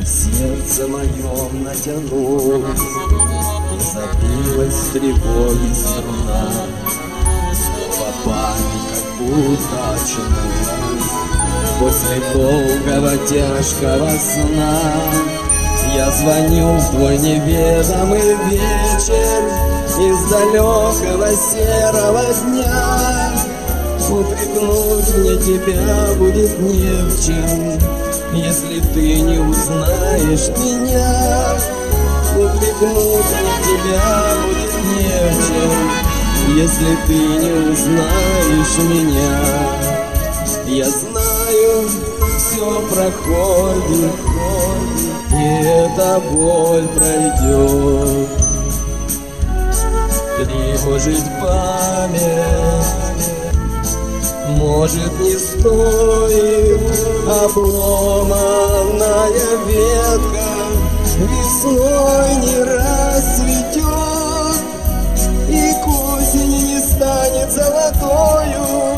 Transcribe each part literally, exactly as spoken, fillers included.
На сердце моем натянулась и забилась в тревоге струна. Снова память как будто очнулась после долгого тяжкого сна. Я звоню в твой неведомый вечер из далекого серого дня. Упрекнуть мне тебя будет не в чем, если ты не узнаешь меня. Упрекнуть мне тебя будет не в чем, если ты не узнаешь меня. Я знаю, все проходит, и эта боль пройдет. Тревожить память может не стоит. Обломанная ветка весной не расцветет, и к осени не станет золотою.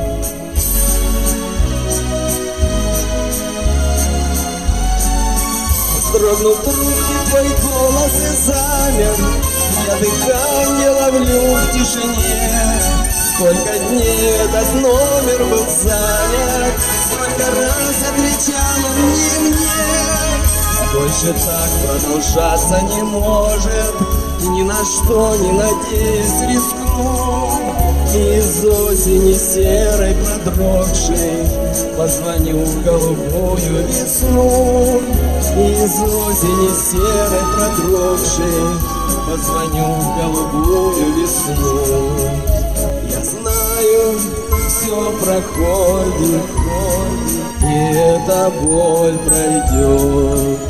Вздрогнут руки, твой голос и замер. Я дыхание ловлю в тишине. Сколько дней этот номер был занят, сколько раз отвечал он не мне. Больше так продолжаться не может, ни на что не надеясь рискну. Из осени серой продрогшей позвоню в голубую весну. Из осени серой продрогшей позвоню в голубую весну. Я знаю, все проходит, и эта боль пройдет.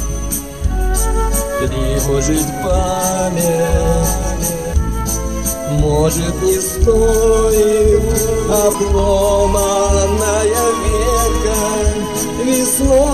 Тревожить память может не стоит. Обломанная ветка весной